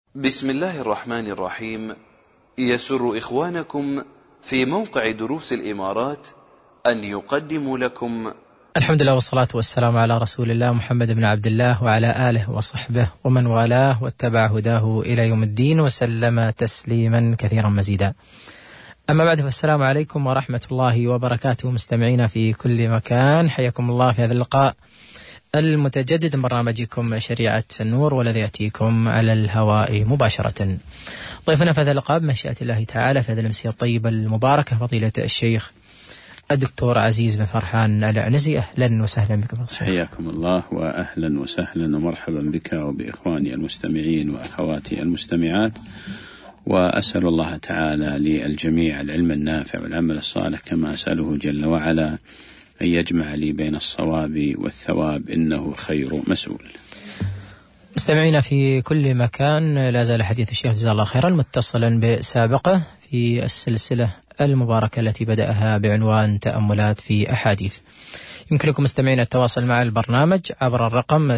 بسم الله الرحمن الرحيم. يسر إخوانكم في موقع دروس الإمارات أن يقدموا لكم الحمد لله والصلاة والسلام على رسول الله محمد بن عبد الله وعلى آله وصحبه ومن والاه واتبع هداه إلى يوم الدين وسلم تسليما كثيرا مزيدا. أما بعد، فالسلام عليكم ورحمة الله وبركاته مستمعينا في كل مكان، حياكم الله في هذا اللقاء المتجدد من برنامجكم شريعة النور، والذي يأتيكم على الهواء مباشرة. ضيفنا في هذا اللقاء بمشيئة الله تعالى في هذه الأمسية الطيبة المباركة فضيلة الشيخ الدكتور عزيز بن فرحان العنزي. أهلا وسهلا بك. حياكم الله وأهلا وسهلا ومرحبا بك وبإخواني المستمعين وأخواتي المستمعات، وأسأل الله تعالى للجميع العلم النافع والعمل الصالح، كما أسأله جل وعلا أن يجمع لي بين الصواب والثواب، إنه خير مسؤول. مستمعينا في كل مكان، لا زال حديث الشيخ جزاه الله خيرا متصلا بسابقه في السلسلة المباركة التي بدأها بعنوان تأملات في أحاديث. يمكنكم مستمعين التواصل مع البرنامج عبر الرقم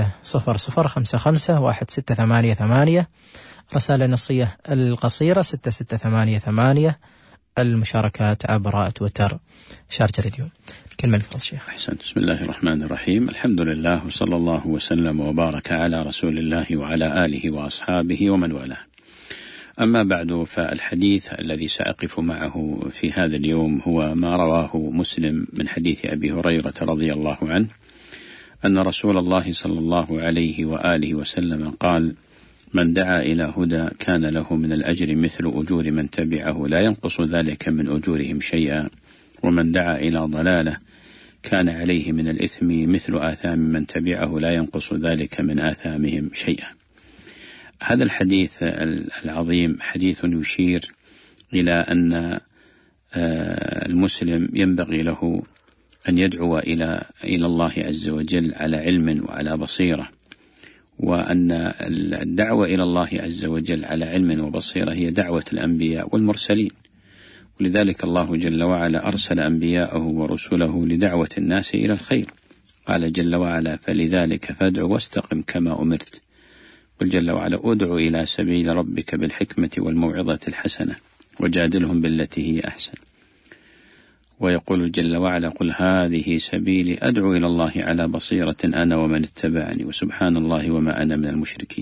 600551688، رسالة نصية القصيرة 6688، المشاركات عبر تويتر شارجة راديو. كلمة لفضل الشيخ. أحسنت. بسم الله الرحمن الرحيم، الحمد لله وصلى الله وسلم وبارك على رسول الله وعلى آله وأصحابه ومن والاه. أما بعد، فالحديث الذي سأقف معه في هذا اليوم هو ما رواه مسلم من حديث أبي هريرة رضي الله عنه أن رسول الله صلى الله عليه وآله وسلم قال: من دعا إلى هدى كان له من الأجر مثل أجور من تبعه لا ينقص ذلك من أجورهم شيئا، ومن دعا إلى ضلالة كان عليه من الإثم مثل آثام من تبعه لا ينقص ذلك من آثامهم شيئا. هذا الحديث العظيم حديث يشير إلى أن المسلم ينبغي له أن يدعو إلى الله عز وجل على علم وعلى بصيرة، وأن الدعوة إلى الله عز وجل على علم وبصيرة هي دعوة الأنبياء والمرسلين، ولذلك الله جل وعلا أرسل أنبياءه ورسله لدعوة الناس إلى الخير. قال جل وعلا: فلذلك فادع واستقم كما أمرت. قل جل وعلا: ادع إلى سبيل ربك بالحكمة والموعظة الحسنة وجادلهم بالتي هي أحسن. ويقول جل وعلا: قل هذه سبيلي أدعو إلى الله على بصيرة أنا ومن اتبعني وسبحان الله وما أنا من المشركين.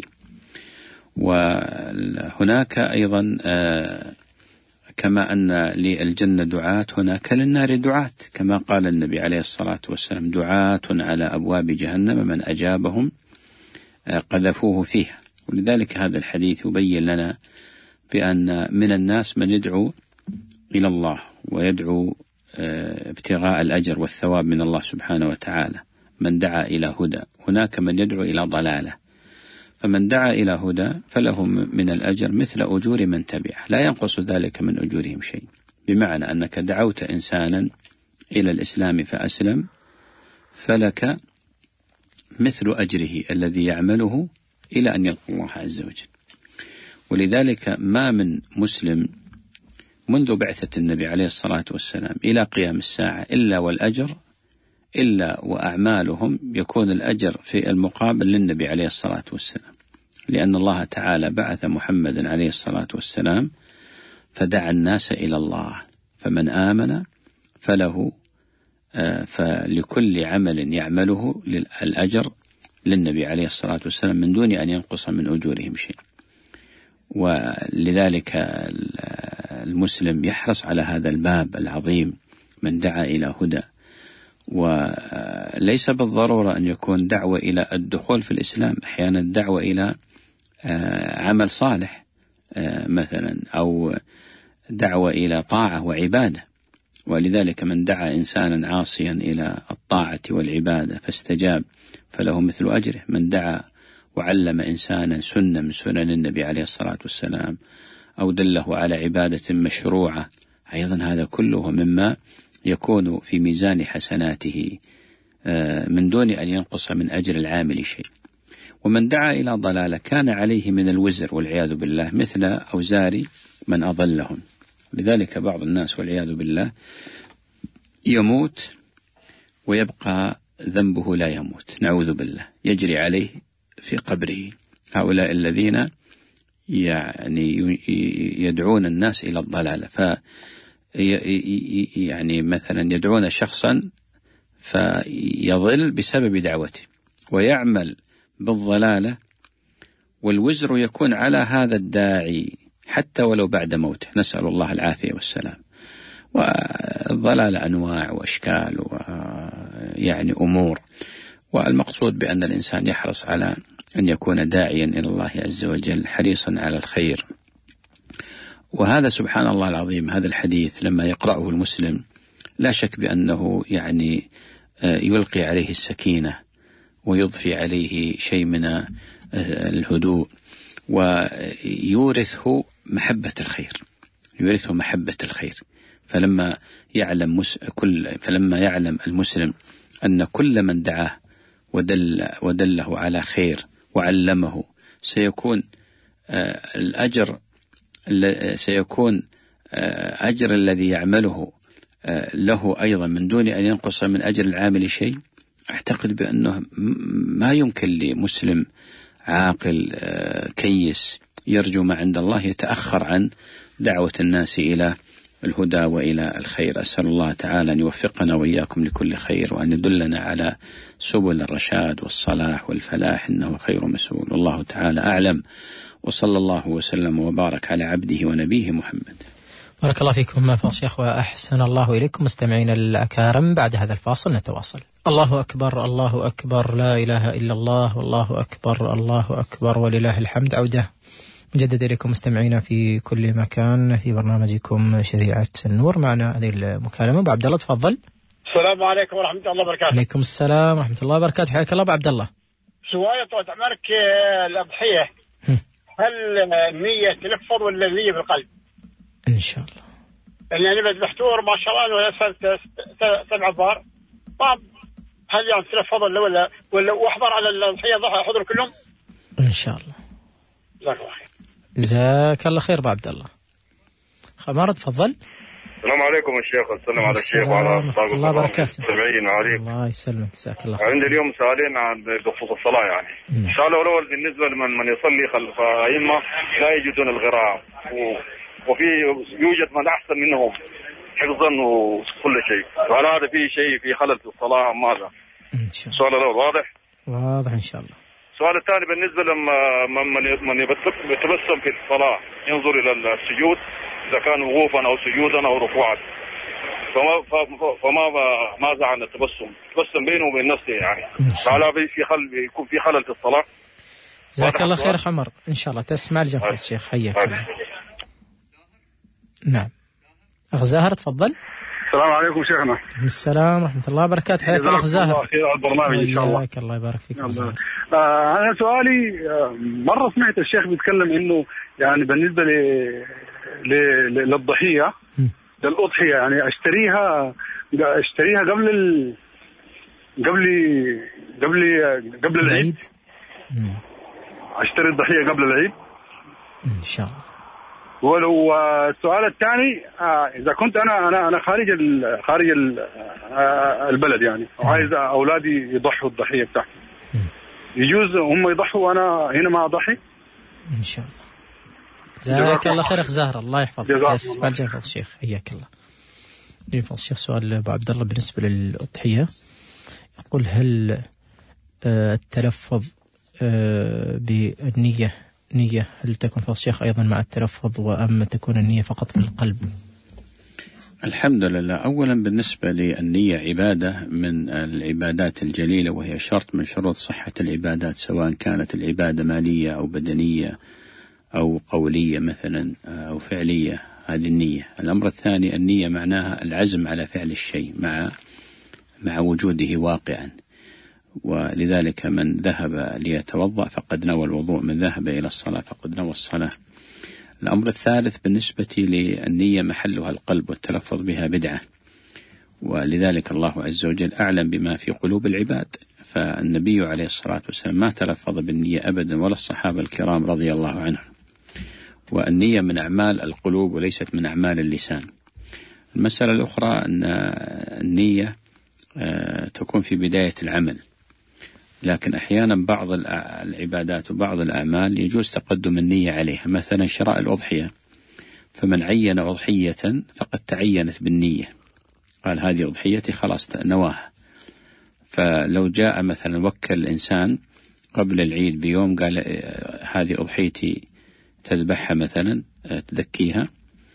وهناك أيضا كما أن للجنة دعاة هناك للنار دعاة، كما قال النبي عليه الصلاة والسلام: دعاة على أبواب جهنم من أجابهم قذفوه فيها. ولذلك هذا الحديث يبين لنا بأن من الناس من يدعو إلى الله ويدعو ابتغاء الأجر والثواب من الله سبحانه وتعالى، من دعا إلى هدى. هناك من يدعو إلى ضلالة، فمن دعا إلى هدى فله من الأجر مثل أجور من تبعه لا ينقص ذلك من أجورهم شيء، بمعنى أنك دعوت إنسانا إلى الإسلام فأسلم فلك مثل أجره الذي يعمله إلى أن يلقى الله عز وجل. ولذلك ما من مسلم منذ بعثة النبي عليه الصلاة والسلام إلى قيام الساعة إلا وأعمالهم يكون الأجر في المقابل للنبي عليه الصلاة والسلام، لأن الله تعالى بعث محمدا عليه الصلاة والسلام فدعا الناس إلى الله، فمن آمن فلكل عمل يعمله الأجر للنبي عليه الصلاة والسلام من دون أن ينقص من أجورهم شيء. ولذلك المسلم يحرص على هذا الباب العظيم، من دعا إلى هدى. وليس بالضرورة أن يكون دعوة إلى الدخول في الإسلام، أحيانا الدعوة إلى عمل صالح مثلا، أو دعوة إلى طاعة وعبادة. ولذلك من دعا إنسانا عاصيا إلى الطاعة والعبادة فاستجاب فله مثل أجره، من دعا وعلم إنسانا سنة من سنن النبي عليه الصلاة والسلام أو دله على عبادة مشروعة، أيضا هذا كله مما يكون في ميزان حسناته من دون أن ينقص من أجر العامل شيء. ومن دعا إلى ضلالة كان عليه من الوزر والعياذ بالله مثل أوزار من أضلهم. لذلك بعض الناس والعياذ بالله يموت ويبقى ذنبه لا يموت، نعوذ بالله، يجري عليه في قبره. هؤلاء الذين يعني يدعون الناس إلى الضلالة، يعني مثلا يدعون شخصا فيضل بسبب دعوته ويعمل بالضلالة، والوزر يكون على هذا الداعي حتى ولو بعد موته، نسأل الله العافية والسلام. والضلالة أنواع وأشكال ويعني أمور، والمقصود بأن الإنسان يحرص على أن يكون داعيا إلى الله عز وجل حريصا على الخير. وهذا سبحان الله العظيم، هذا الحديث لما يقرأه المسلم لا شك بأنه يعني يلقي عليه السكينة ويضفي عليه شيء من الهدوء، ويورثه محبة الخير. فلما يعلم المسلم أن كل من دعاه ودله على خير وعلمه سيكون أجر الذي يعمله له أيضا من دون أن ينقص من أجر العامل شيء، أعتقد بأنه ما يمكن لمسلم عاقل كيس يرجو ما عند الله يتأخر عن دعوة الناس إلى الهدى وإلى الخير. أسأل الله تعالى أن يوفقنا وإياكم لكل خير، وأن يدلنا على سبل الرشاد والصلاح والفلاح، إنه خير مسؤول. والله تعالى أعلم، وصلى الله وسلم وبارك على عبده ونبيه محمد. بارك الله فيكم فضل الشيخ وأحسن الله إليكم. مستمعين الأكارم، بعد هذا الفاصل نتواصل. الله أكبر، الله أكبر، لا إله إلا الله، والله أكبر، الله أكبر، ولله الحمد. عودة مجدد إليكم مستمعينا في كل مكان في برنامجكم شريعة النور. معنا هذه المكالمة أبو عبد الله، تفضل. السلام عليكم ورحمة الله وبركاته. عليكم السلام ورحمة الله وبركاته، حياك الله أبو عبد الله. سؤال طويل عمرك، الأضحية هل النية تلفظ ولا النية بالقلب؟ إن شاء الله. يعني بحتور ما شاء الله ولا 7 بار، هل يعني تلفظ ولا واحضر على الأضحية ضحى حضر كلهم؟ إن شاء الله. جزاك الله خير. جزاك الله خير أبو عبد الله. خمار تفضل. السلام عليكم الشيخ، والسلام على الشيخ وعلى أصحابه الله وبركاته. المستمعين عليكم. الله يسلمك، جزاك الله خير. عندي اليوم سؤالين عن بخصوص الصلاة. يعني السؤال الأول بالنسبة لمن يصلي خلف أئمة لا يجدون القراءة، وفي يوجد من أحسن منهم حفظا وكل شيء، وهل هذا فيه شيء في خلل في الصلاة أم ماذا؟ السؤال الأول واضح؟ واضح إن شاء الله. السؤال الثاني بالنسبة من يتبسم في الصلاة ينظر إلى السجود، إذا كان وقوفا أو سجودا أو ركوعا، ماذا عن التبسم بينه وبين نفسه؟ يعني فعلا يكون في خلل في الصلاة. جزاك الله خير حمر، إن شاء الله تسمع الجنب الشيخ. حياك الله. نعم أخ زاهر تفضل. السلام عليكم شيخنا. السلام ورحمة الله وبركاته، حياك الله أخ زاهر. الله خير على البرنامج إن شاء الله. الله يبارك فيك. أنا سؤالي، مرة سمعت الشيخ بيتكلم إنه يعني بالنسبة للضحية للأضحية، يعني أشتريها قبل العيد. أشتري الضحية قبل العيد إن شاء الله. ولو السؤال الثاني، إذا كنت أنا خارج البلد يعني، وعايز أولادي يضحوا الضحية بتاعتي، يجوز هم يضحوا وأنا هنا ما أضحي؟ إن شاء الله. جزاك الله خير أخ زهر، الله يحفظك. اسمع الجنب الشيخ، حياك الله. يفضل الشيخ سؤال أبو عبد الله بالنسبة للأضحية، يقول هل التلفظ بالنية هل تكون فضل الشيخ أيضا مع التلفظ، وأما تكون النية فقط في القلب؟ الحمد لله. أولا بالنسبة للنية عبادة من العبادات الجليلة، وهي شرط من شروط صحة العبادات، سواء كانت العبادة مالية أو بدنية أو قولية مثلا أو فعلية، هذه النية. الأمر الثاني، النية معناها العزم على فعل الشيء مع وجوده واقعا، ولذلك من ذهب ليتوضأ فقد نوى الوضوء، من ذهب إلى الصلاة فقد نوى الصلاة. الأمر الثالث بالنسبة للنية محلها القلب، والتلفظ بها بدعة، ولذلك الله عز وجل أعلم بما في قلوب العباد، فالنبي عليه الصلاة والسلام ما تلفظ بالنية أبدا، ولا الصحابة الكرام رضي الله عنهم. والنية من أعمال القلوب وليست من أعمال اللسان. المسألة الأخرى أن النية تكون في بداية العمل، لكن أحيانا بعض العبادات وبعض الأعمال يجوز تقدم النية عليها، مثلا شراء الأضحية، فمن عين أضحية فقد تعينت بالنية، قال هذه أضحيتي خلاص نواها. فلو جاء مثلا وكل الإنسان قبل العيد بيوم قال هذه أضحيتي تذبحها مثلا تذكيها،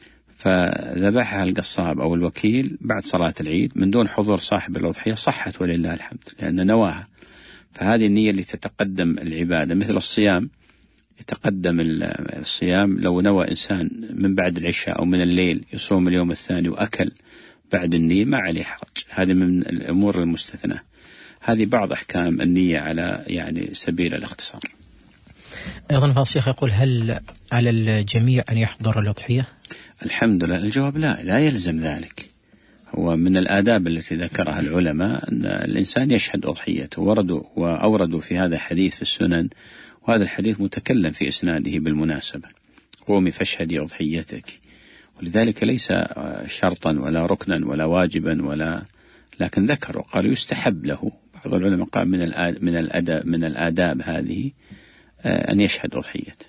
فذبحها القصاب أو الوكيل بعد صلاة العيد من دون حضور صاحب الأضحية صحت ولله الحمد لأن نواها. فهذه النية اللي تتقدم العبادة، مثل الصيام يتقدم الصيام لو نوى إنسان من بعد العشاء أو من الليل يصوم اليوم الثاني وأكل بعد النية ما عليه حرج، هذه من الأمور المستثنى. هذه بعض أحكام النية على يعني سبيل الاختصار. أيضا فضل الشيخ يقول هل على الجميع أن يحضر الأضحية؟ الحمد لله الجواب لا يلزم ذلك. هو من الآداب التي ذكرها العلماء أن الإنسان يشهد أضحيته، وأوردوا في هذا حديث في السنن، وهذا الحديث متكلم في إسناده بالمناسبة، قومي فاشهدي أضحيتك، ولذلك ليس شرطا ولا ركنا ولا واجبا لكن ذكروا قالوا يستحب له. بعض العلماء قال من الآداب هذه أن يشهد أضحيته.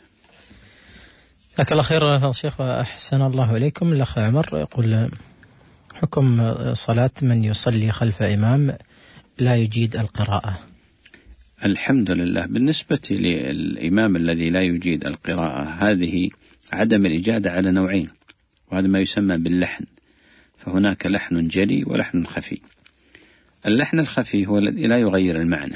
جزاك الله خير فضل الشيخ وأحسن الله إليكم. الأخ عمر يقول حكم صلاة من يصلي خلف إمام لا يجيد القراءة. الحمد لله بالنسبة للإمام الذي لا يجيد القراءة هذه عدم الإجادة على نوعين، وهذا ما يسمى باللحن، فهناك لحن جلي ولحن خفي. اللحن الخفي هو الذي لا يغير المعنى،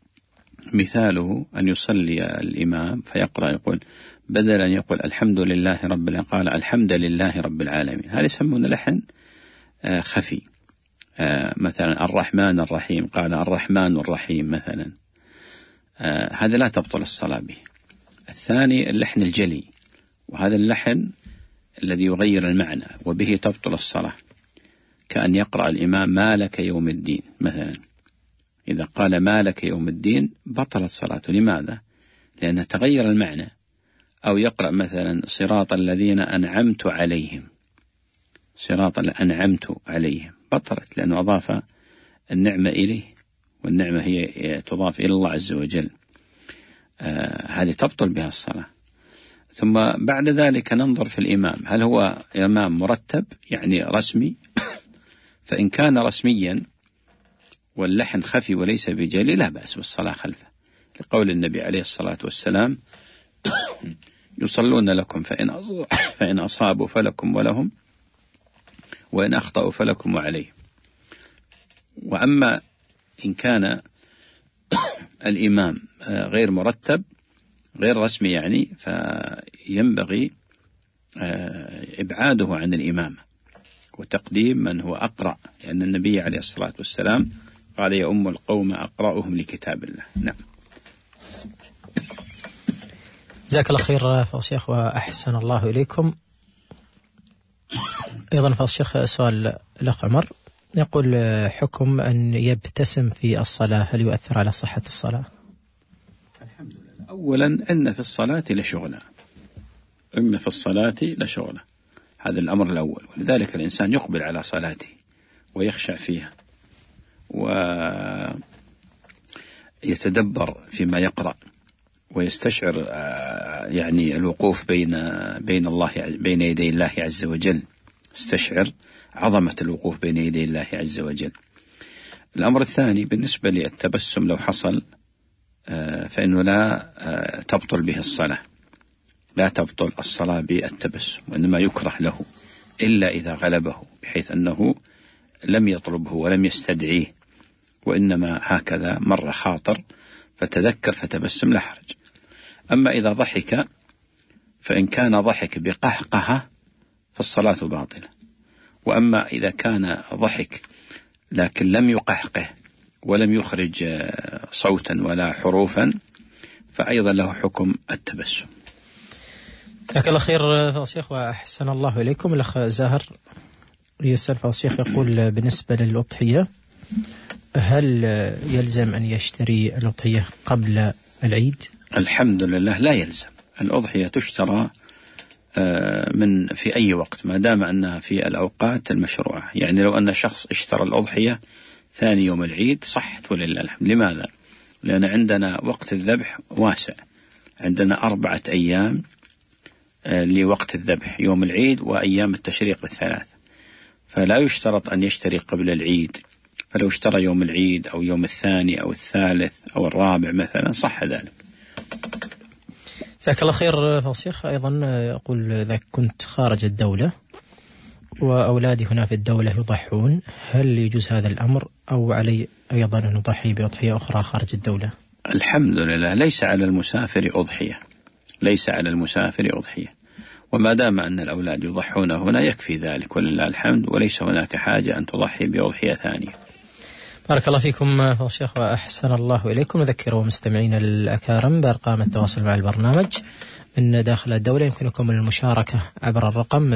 مثاله أن يصلي الإمام فيقرأ يقول بدل أن يقول الحمد لله رب العالمين قال الحمد لله رب العالمين، هذا يسمونه لحن خفي. مثلا الرحمن الرحيم قال الرحمن الرحيم مثلا، هذا لا تبطل الصلاة به. الثاني اللحن الجلي، وهذا اللحن الذي يغير المعنى وبه تبطل الصلاة، كأن يقرأ الإمام مالك يوم الدين مثلا، إذا قال مالك يوم الدين بطلت صلاته. لماذا؟ لأنه تغير المعنى. أو يقرأ مثلا صراط الذين أنعمت عليهم، صراط أنعمت عليهم بطلت، لأنه أضاف النعمة إليه، والنعمة هي تضاف إلى الله عز وجل، هذه تبطل بها الصلاة. ثم بعد ذلك ننظر في الإمام، هل هو إمام مرتب يعني رسمي؟ فإن كان رسميا واللحن خفي وليس بجلي لا بأس بالصلاة خلفه، لقول النبي عليه الصلاة والسلام يصلون لكم فإن أصابوا فلكم ولهم وإن أخطأوا فلكم وعليهم. وأما إن كان الإمام غير مرتب غير رسمي يعني فينبغي إبعاده عن الإمامة وتقديم من هو أقرأ، لأن النبي عليه الصلاة والسلام قال يا أم القوم أقرأهم لكتاب الله. نعم. جزاك الله خير فضل الشيخ وأحسن الله إليكم. أيضا فضل الشيخ سؤال الأخ عمر يقول حكم أن يبتسم في الصلاة هل يؤثر على صحة الصلاة؟ الحمد لله. أولا إن في الصلاة لشغلة، إن في الصلاة لشغلة، هذا الأمر الأول، ولذلك الإنسان يقبل على صلاته ويخشع فيها ويتدبر فيما يقرأ ويستشعر يعني الوقوف بين يدي الله عز وجل، استشعر عظمة الوقوف بين يدي الله عز وجل. الأمر الثاني بالنسبة للتبسم لو حصل فإنه لا تبطل به الصلاة، لا تبطل الصلاة بالتبسم، وإنما يكره له إلا إذا غلبه، بحيث أنه لم يطلبه ولم يستدعيه، وإنما هكذا مر خاطر فتذكر فتبسم لا حرج. أما إذا ضحك فإن كان ضحك بقهقهة فالصلاة باطلة، وأما إذا كان ضحك لكن لم يقهقه ولم يخرج صوتا ولا حروفا فأيضا له حكم التبسم. جزاك الله خير فضل الشيخ وأحسن الله إليكم. الأخ زاهر يسأل فضل الشيخ يقول بالنسبة للأضحية هل يلزم أن يشتري الأضحية قبل العيد؟ الحمد لله لا يلزم، الأضحية تشترى في أي وقت ما دام أنها في الأوقات المشروعة. يعني لو أن شخص اشترى الأضحية ثاني يوم العيد صحت ولله الحمد. لماذا؟ لأن عندنا وقت الذبح واسع، عندنا 4 أيام لوقت الذبح، يوم العيد وأيام التشريق 3، فلا يشترط أن يشتري قبل العيد، فلو اشترى يوم العيد أو يوم الثاني أو الثالث أو الرابع مثلا صح ذلك. جزاك الله خير فضيلة الشيخ. أيضا يقول إذا كنت خارج الدولة وأولادي هنا في الدولة يضحون، هل يجوز هذا الأمر أو علي أيضا أن أضحي بأضحية أخرى خارج الدولة؟ الحمد لله، ليس على المسافر أضحية، ليس على المسافر أضحية، وما دام أن الأولاد يضحون هنا يكفي ذلك ولله الحمد، وليس هناك حاجة أن تضحي بأضحية ثانية. بارك الله فيكم فضيلة الشيخ وأحسن الله إليكم. أذكروا مستمعين الأكارم بأرقام التواصل مع البرنامج من داخل الدولة. يمكنكم المشاركة عبر الرقم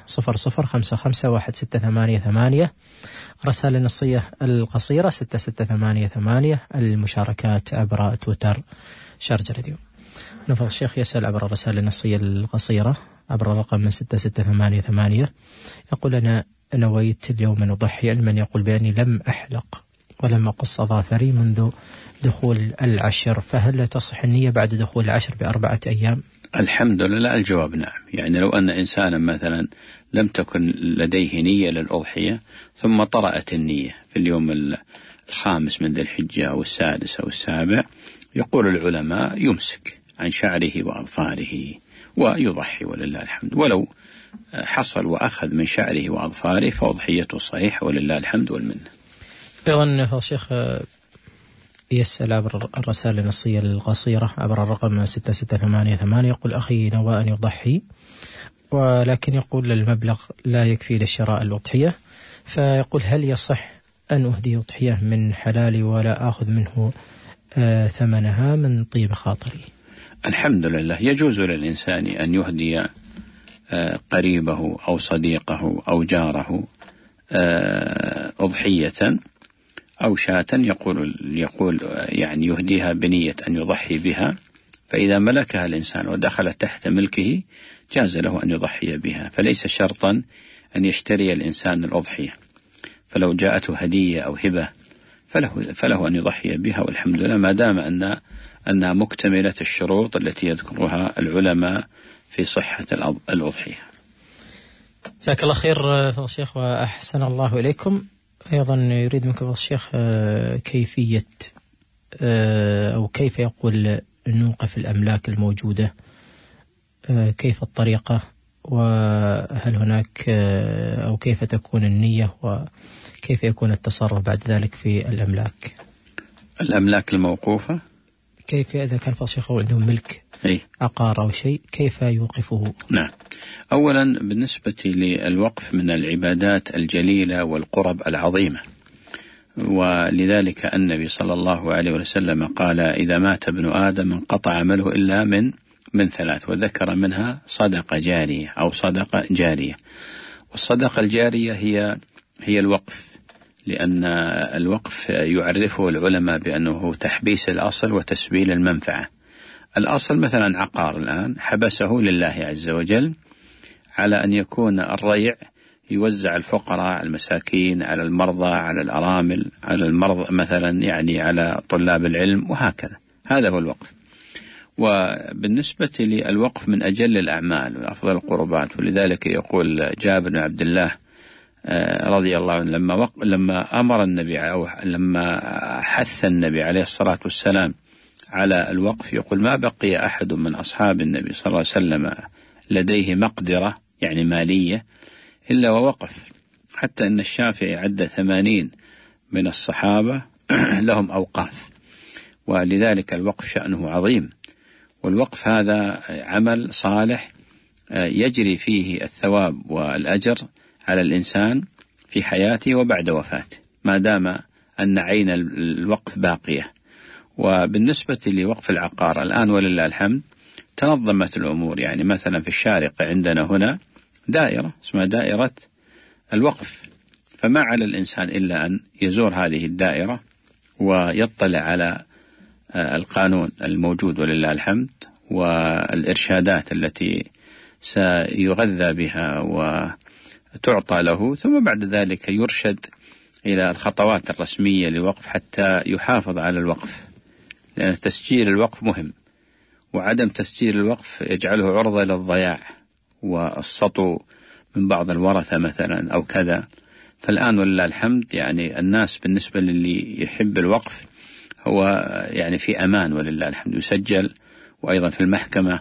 600551688، رسائل النصية القصيرة 6688، المشاركات عبر تويتر شارجة راديو. فضيلة الشيخ يسأل عبر الرسائل النصية القصيرة عبر الرقم من 6688، يقول أنا نويت اليوم أن أضحي، من يقول بأني لم أحلق ولم أقص أظافري منذ دخول العشر، فهل تصح النية بعد دخول العشر ب4 أيام؟ الحمد لله، الجواب نعم. يعني لو أن إنسانا مثلا لم تكن لديه نية للأضحية ثم طرأت النية في اليوم 5 من ذي الحجة أو 6 أو 7، يقول العلماء يمسك عن شعره وأظفاره ويضحي ولله الحمد، ولو حصل وأخذ من شعره وأظفاره فأضحيته صحيحة ولله الحمد والمنة. أيضا فضيلة الشيخ يسأل عبر الرسائل النصية القصيرة عبر الرقم 6688، يقول أخي نوى أن يضحي ولكن يقول المبلغ لا يكفي لشراء الأضحية، فيقول هل يصح أن أهدي أضحية من حلالي ولا أخذ منه ثمنها من طيب خاطري؟ الحمد لله، يجوز للإنسان أن يهدي قريبه أو صديقه أو جاره أضحية أو شاة، يقول يعني يهديها بنية أن يضحي بها، فإذا ملكها الإنسان ودخلت تحت ملكه جاز له أن يضحي بها، فليس شرطا أن يشتري الإنسان الأضحية، فلو جاءته هدية أو هبة فله أن يضحي بها والحمد لله، ما دام أنها مكتملة الشروط التي يذكرها العلماء في صحة الأضحية. جزاك الله خير فضيلة الشيخ وأحسن الله إليكم. أيضا يريد منك فضيلة الشيخ كيفية أو كيف يقول نوقف الأملاك الموجودة، كيف الطريقة، وهل هناك أو كيف تكون النية، وكيف يكون التصرف بعد ذلك في الأملاك الموقوفة، كيف إذا كان فضيلة الشيخ عندهم ملك عقار أو شيء كيف يوقفه؟ نعم، أولا بالنسبة للوقف من العبادات الجليلة والقرب العظيمة، ولذلك النبي صلى الله عليه وسلم قال إذا مات ابن آدم انقطع عمله إلا من 3، وذكر منها صدقة جارية أو صدقة جارية. والصدقة الجارية هي الوقف، لأن الوقف يعرفه العلماء بأنه تحبيس الأصل وتسبيل المنفعة. الأصل مثلا عقار الآن حبسه لله عز وجل على أن يكون الريع يوزع الفقراء المساكين على المرضى على الأرامل على المرضى مثلا، يعني على طلاب العلم وهكذا، هذا هو الوقف. وبالنسبة للوقف من أجل الأعمال وأفضل القربات، ولذلك يقول جابر بن عبد الله رضي الله عنه لما أمر النبي أو لما حث النبي عليه الصلاة والسلام على الوقف، يقول ما بقي أحد من أصحاب النبي صلى الله عليه وسلم لديه مقدرة يعني مالية إلا ووقف، حتى أن الشافعي عد 80 من الصحابة لهم أوقاف، ولذلك الوقف شأنه عظيم. والوقف هذا عمل صالح يجري فيه الثواب والأجر على الإنسان في حياته وبعد وفاته ما دام أن عين الوقف باقية. وبالنسبة لوقف العقار الآن ولله الحمد تنظمت الأمور، يعني مثلا في الشارقة عندنا هنا دائرة اسمها دائرة الوقف، فما على الإنسان إلا أن يزور هذه الدائرة ويطلع على القانون الموجود ولله الحمد والإرشادات التي سيغذى بها وتعطى له، ثم بعد ذلك يرشد إلى الخطوات الرسمية لوقف حتى يحافظ على الوقف، لأن تسجيل الوقف مهم، وعدم تسجيل الوقف يجعله عرضة للضياع والسطو من بعض الورثة مثلا أو كذا. فالآن ولله الحمد يعني الناس بالنسبة للي يحب الوقف هو يعني في أمان ولله الحمد، يسجل وأيضا في المحكمة،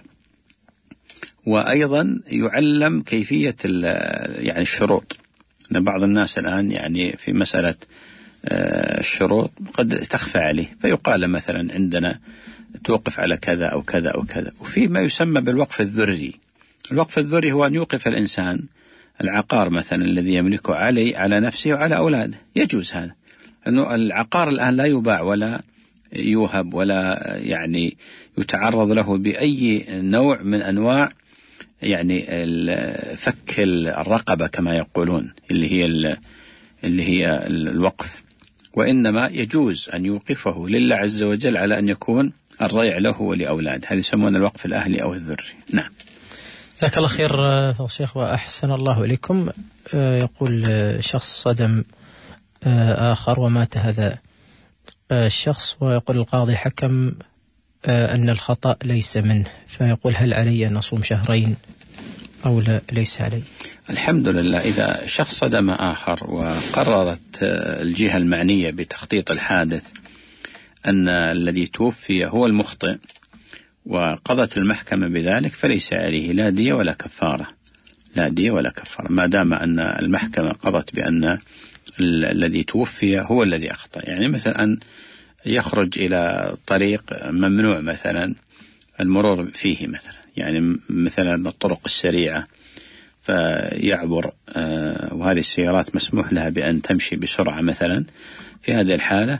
وأيضا يعلم كيفية يعني الشروط. أن بعض الناس الآن يعني في مسألة الشروط قد تخفى عليه، فيقال مثلا عندنا توقف على كذا أو كذا أو كذا. وفي ما يسمى بالوقف الذري. الوقف الذري هو أن يوقف الإنسان العقار مثلا الذي يملكه على نفسه وعلى أولاده. يجوز هذا، أنه العقار الآن لا يباع ولا يوهب ولا يعني يتعرض له بأي نوع من أنواع يعني فك الرقبة كما يقولون اللي هي الوقف، وإنما يجوز أن يوقفه لله عز وجل على أن يكون الريع له ولأولاده. هذا يسمونه الوقف الأهلي أو الذري. نعم. جزاك الله خير فضيلة الشيخ وأحسن الله إليكم. يقول شخص صدم آخر ومات هذا الشخص، ويقول القاضي حكم أن الخطأ ليس منه، فيقول هل علي أن أصوم شهرين أو لا ليس علي؟ الحمد لله، إذا شخص صدم آخر وقررت الجهة المعنية بتخطيط الحادث أن الذي توفي هو المخطئ وقضت المحكمة بذلك فليس عليه لا دية ولا كفارة، لا دية ولا كفارة، ما دام أن المحكمة قضت بأن الذي توفي هو الذي أخطأ. يعني مثلا أن يخرج إلى طريق ممنوع مثلا المرور فيه مثلا، يعني مثلا الطرق السريعة فيعبر وهذه السيارات مسموح لها بأن تمشي بسرعة مثلا، في هذه الحالة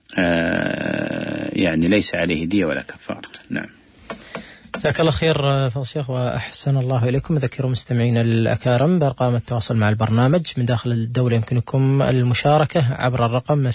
يعني ليس عليه دية ولا كفارة. نعم. جزاك الله خير فضيلة الشيخ وأحسن الله إليكم. ذكروا مستمعين الأكارم بأرقام التواصل مع البرنامج من داخل الدولة، يمكنكم المشاركة عبر الرقم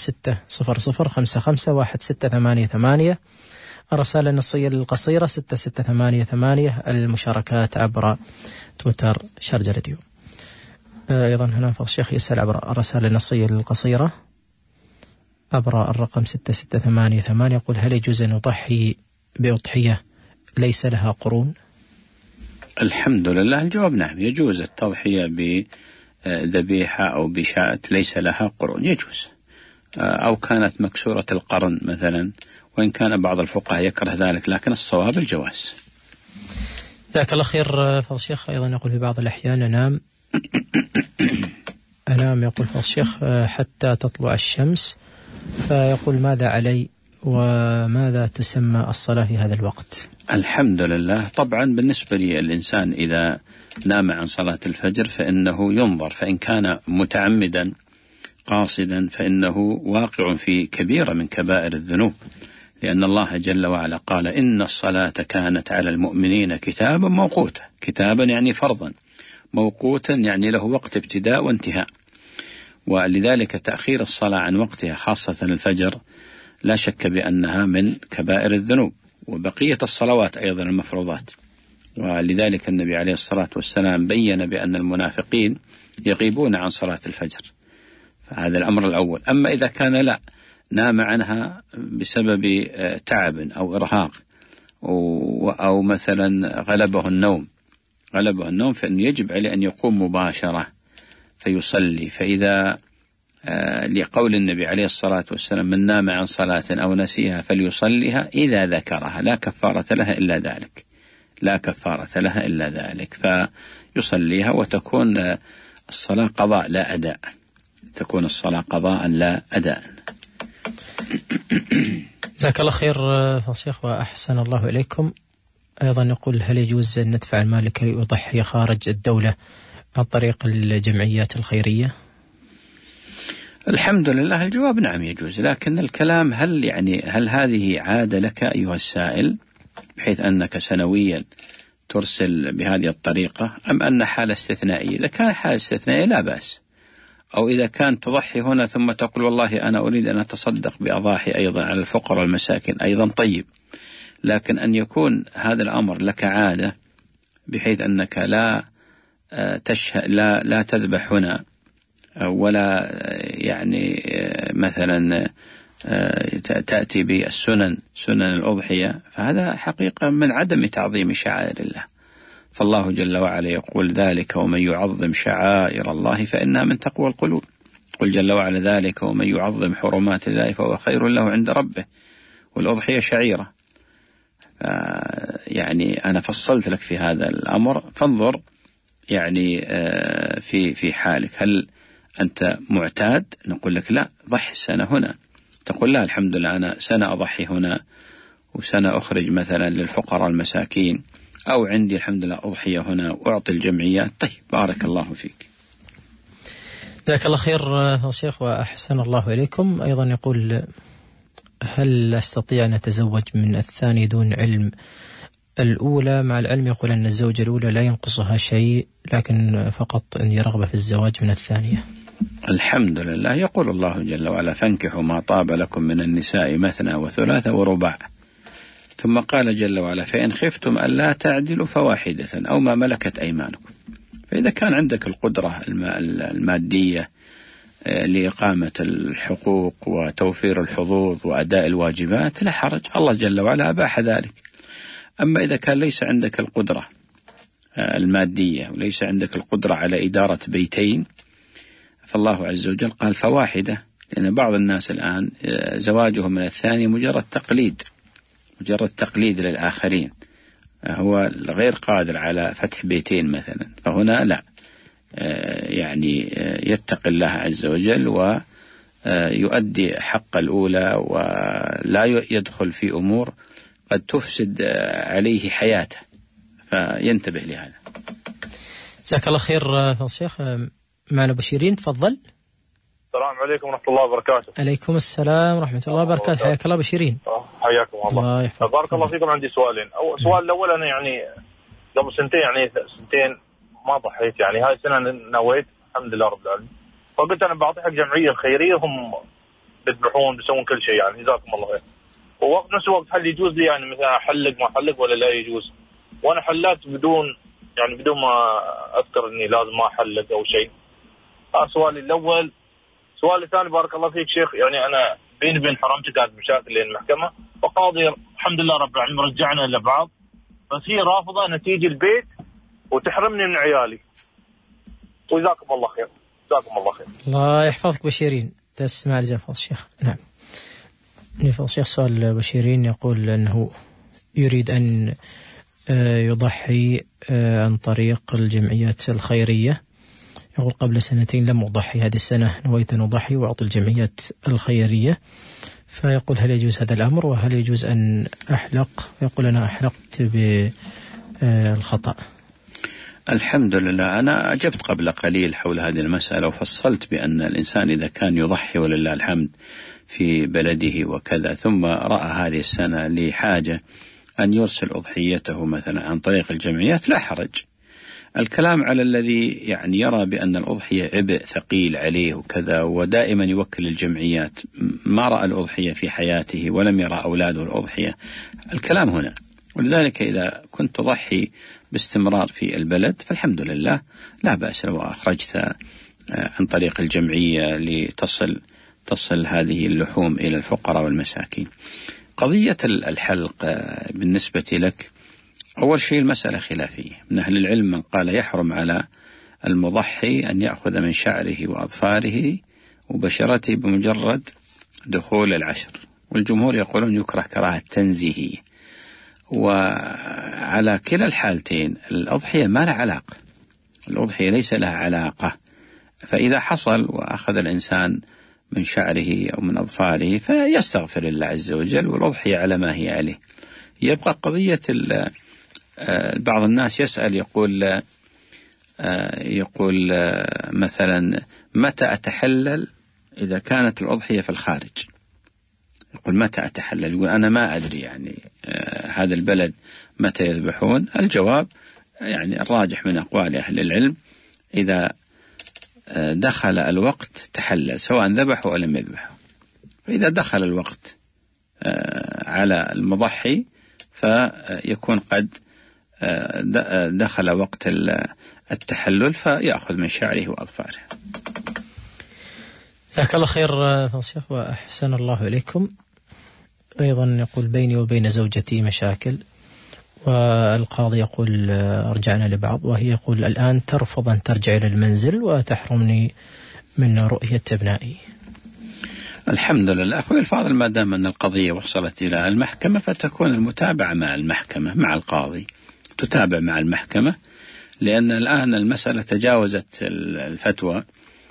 600551688، الرسائل النصية القصيرة 6688، المشاركات عبر تويتر شارجة راديو. أيضا هنا فضيلة الشيخ يسأل عبر الرسائل النصية القصيرة عبر الرقم 6688، يقول هل يجوز أن أضحي بأضحية ليس لها قرون؟ الحمد لله، الجواب نعم، يجوز التضحية بذبيحة أو بشاة ليس لها قرون، يجوز، أو كانت مكسورة القرن مثلا، وإن كان بعض الفقهاء يكره ذلك، لكن الصواب الجواز. جزاك الله خير فضيلة الشيخ. أيضا يقول في بعض الأحيان أنام يقول فضيلة الشيخ حتى تطلع الشمس، فيقول ماذا علي وماذا تسمى الصلاة في هذا الوقت؟ الحمد لله، طبعا بالنسبة للإنسان إذا نام عن صلاة الفجر فإنه ينظر، فإن كان متعمدا قاصدا فإنه واقع في كبيرة من كبائر الذنوب، لأن الله جل وعلا قال إن الصلاة كانت على المؤمنين كتابا موقوتا. كتابا يعني فرضا، موقوتا يعني له وقت ابتداء وانتهاء، ولذلك تأخير الصلاة عن وقتها خاصة الفجر لا شك بأنها من كبائر الذنوب، وبقية الصلوات أيضا المفروضات. ولذلك النبي عليه الصلاة والسلام بين بأن المنافقين يغيبون عن صلاة الفجر، فهذا الأمر الأول. أما إذا كان لا نام عنها بسبب تعب أو إرهاق أو مثلا غلبه النوم فإنه يجب عليه أن يقوم مباشرة فيصلي. فإذا لقول النبي عليه الصلاة والسلام من نام عن صلاة أو نسيها فليصليها إذا ذكرها لا كفارة لها إلا ذلك، لا كفارة لها إلا ذلك، فيصليها وتكون الصلاة قضاء لا أداء، تكون الصلاة قضاء لا أداء. جزاك الله خير فضيلة الشيخ وأحسن الله إليكم. أيضا يقول هل يجوز أن ندفع المال لكي يضحي خارج الدولة عن طريق الجمعيات الخيرية؟ الحمد لله، الجواب نعم يجوز، لكن الكلام هل هذه عادة لك أيها السائل بحيث أنك سنويا ترسل بهذه الطريقة، أم أن حالة استثنائية؟ إذا كان حالة استثنائية لا بأس، أو إذا كان تضحي هنا ثم تقول والله أنا أريد أن أتصدق بأضاحي أيضا على الفقراء والمساكين أيضا طيب، لكن أن يكون هذا الأمر لك عادة بحيث أنك لا تذبح هنا ولا يعني مثلا تأتي بالسنن، سنن الأضحية، فهذا حقيقة من عدم تعظيم شعائر الله. فالله جل وعلا يقول: ذلك ومن يعظم شعائر الله فإنها من تقوى القلوب. قل جل وعلا: ذلك ومن يعظم حرمات الله فهو خير له عند ربه. والأضحية شعيرة. يعني أنا فصلت لك في هذا الأمر، فانظر يعني في حالك، هل أنت معتاد؟ نقول لك لا، ضحي السنة هنا. تقول لا، الحمد لله أنا سنة أضحي هنا وسنة أخرج مثلا للفقراء المساكين، أو عندي الحمد لله أضحية هنا وأعطي الجمعيات. طيب، بارك الله فيك. جزاك الله خير شيخ وأحسن الله إليكم. أيضا يقول: هل أستطيع أن أتزوج من الثاني دون علم الأولى؟ مع العلم يقول أن الزوجة الأولى لا ينقصها شيء، لكن فقط عندي رغبة في الزواج من الثانية. الحمد لله. يقول الله جل وعلا: فانكحوا ما طاب لكم من النساء مثنى وثلاث ورباع. ثم قال جل وعلا: فإن خفتم ألا تعدلوا فواحدة أو ما ملكت أيمانكم. فإذا كان عندك القدرة المادية لإقامة الحقوق وتوفير الحظوظ وأداء الواجبات لا حرج، الله جل وعلا أباح ذلك. أما إذا كان ليس عندك القدرة المادية وليس عندك القدرة على إدارة بيتين، فالله عز وجل قال فواحدة. لأن بعض الناس الآن زواجهم من الثاني مجرد تقليد للآخرين، هو غير قادر على فتح بيتين مثلا. فهنا لا، يعني يتقي الله عز وجل ويؤدي حق الأولى، ولا يدخل في أمور قد تفسد عليه حياته، فينتبه لهذا. جزاك الله خير فضل الشيخ. معنا بشيرين، تفضل. السلام عليكم ورحمة الله وبركاته. عليكم السلام ورحمة الله وبركاته. حياك الله بشيرين. حياكم الله. بارك الله فيكم. عندي سؤالين. السؤال الأول، أنا يعني قبل سنتين ما ضحيت، يعني هاي السنة نويت الحمد لله رب العالمين، فقلت أنا بعطي حق جمعية خيرية، هم بيذبحون بيسوون كل شيء، يعني جزاكم الله خير. ووقت نفس الوقت هل يجوز لي يعني مثلا أحلق ما أحلق ولا لا يجوز؟ وأنا حلقت بدون ما أذكر إني لازم ما أحلق أو شيء. سؤالي الأول. سؤال الثاني، بارك الله فيك شيخ، يعني أنا بيني وبين حرمتي كانت مشاكل لين المحكمة، وقاضي الحمد لله رب العالمين رجعنا لبعض، بس هي رافضة نتيجة البيت وتحرمني من عيالي. وجزاكم الله خير. جزاكم الله خير. الله يحفظك بشيرين. تسمع الإجابة فضل الشيخ. نعم. فضل الشيخ سؤال بشيرين يقول أنه يريد أن يضحي عن طريق الجمعيات الخيرية. يقول: قبل سنتين لم أضحي، هذه السنة نويت أن أضحي وأعطي الجمعيات الخيرية. فيقول: هل يجوز هذا الأمر؟ وهل يجوز أن أحلق؟ يقول: أنا أحلقت بالخطأ. الحمد لله. أنا أجبت قبل قليل حول هذه المسألة وفصلت بأن الإنسان إذا كان يضحي ولله الحمد في بلده وكذا، ثم رأى هذه السنة لحاجة أن يرسل أضحيته مثلا عن طريق الجمعيات لا حرج. الكلام على الذي يعني يرى بأن الأضحية عبء ثقيل عليه وكذا، ودائما يوكل الجمعيات، ما رأى الأضحية في حياته ولم يرى أولاده الأضحية. الكلام هنا. ولذلك إذا كنت تضحي باستمرار في البلد فالحمد لله لا بأس لو أخرجت عن طريق الجمعية تصل هذه اللحوم إلى الفقراء والمساكين. قضية الحلق بالنسبة لك، أول شيء المسألة خلافية. من أهل العلم من قال يحرم على المضحي أن يأخذ من شعره وأظفاره وبشرته بمجرد دخول العشر، والجمهور يقولون يكره كراهة تنزيهية. وعلى كلا الحالتين الأضحية ما لها علاقة، الأضحية ليس لها علاقة. فإذا حصل وأخذ الإنسان من شعره أو من أظفاره فيستغفر الله عز وجل، والأضحية على ما هي عليه. يبقى قضية بعض الناس يسأل يقول مثلا متى أتحلل إذا كانت الأضحية في الخارج؟ يقول متى أتحلل؟ يقول أنا ما أدري يعني هذا البلد متى يذبحون. الجواب يعني الراجح من أقوال أهل العلم إذا دخل الوقت تحلل، سواء ذبحوا أو لم يذبحوا. فإذا دخل الوقت على المضحي فيكون قد دخل وقت التحلل، فيأخذ من شعره وأظفاره. جزاك الله خير فضل الشيخ وأحسن الله إليكم. أيضا يقول بيني وبين زوجتي مشاكل، والقاضي يقول رجعنا لبعض، وهي يقول الآن ترفض أن ترجع إلى المنزل وتحرمني من رؤية أبنائي. الحمد لله أخوي الفاضل، ما دام أن القضية وصلت إلى المحكمة فتكون المتابعة مع المحكمة مع القاضي، تتابع مع المحكمة، لأن الآن المسألة تجاوزت الفتوى،